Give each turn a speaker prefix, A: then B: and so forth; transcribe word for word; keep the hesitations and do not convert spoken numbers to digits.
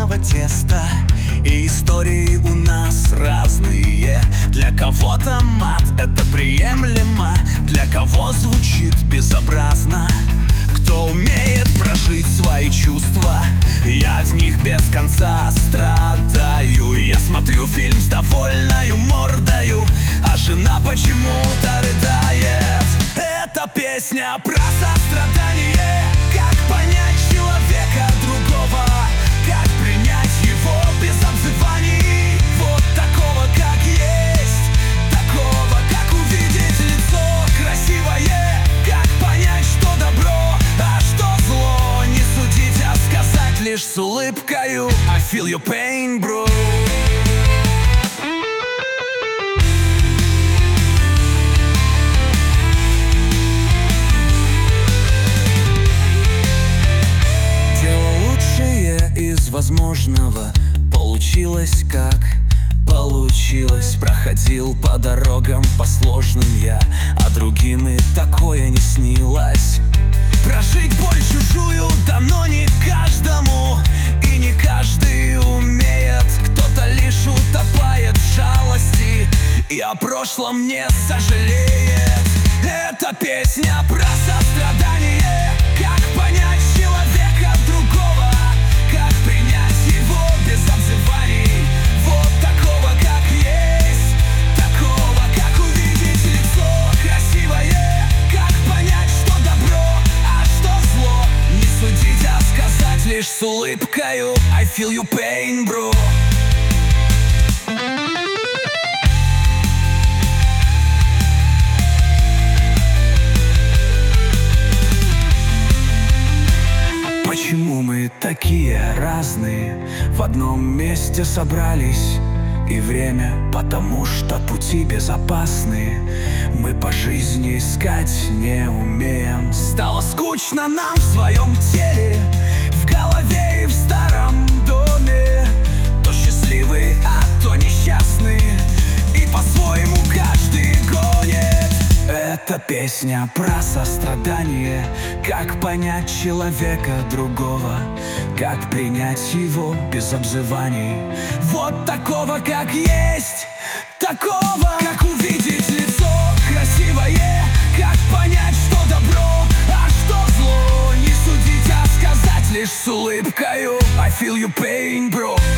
A: разного теста, и истории у нас разные. Для кого-то мат — это приемлемо, для кого звучит безобразно. Кто умеет прожить свои чувства, я от них без конца страдаю. Я смотрю фильм с довольною мордою, а жена почему-то рыдает. Это песня про сострадание. Как понять человека другого, как принять его без обзываний. Вот такого, как есть, такого, как увидеть лицо красивое. Как понять, что добро, а что зло. Не судить, а сказать лишь с улыбкою: I feel your pain, bro. Из возможного получилось, как получилось. Проходил по дорогам, по сложным я, а другим и такое не снилось. Прожить боль чужую дано не каждому, и не каждый умеет. Кто-то лишь утопает в жалости и о прошлом не сожалеет. Это песня про сострадание. Как понять человека другого, как принять его без обзываний. Вот такого, как есть, такого, как увидеть лицо красивое. Как понять, что добро, а что зло. Не судить, а сказать лишь с улыбкою: I feel your pain, bro. Почему мы такие разные в одном месте собрались? И время, потому что пути безопасные. Мы по жизни искать не умеем. Стало скучно нам в своем теле, в голове и в старом доме. То счастливый, а то несчастный, и по-своему каждый гонит. Это песня про сострадание. Как понять человека другого, как принять его без обзываний. Вот такого, как есть, такого, как увидеть лицо красивое. Как понять, что добро, а что зло. Не судить, а сказать лишь с улыбкою: I feel your pain, bro.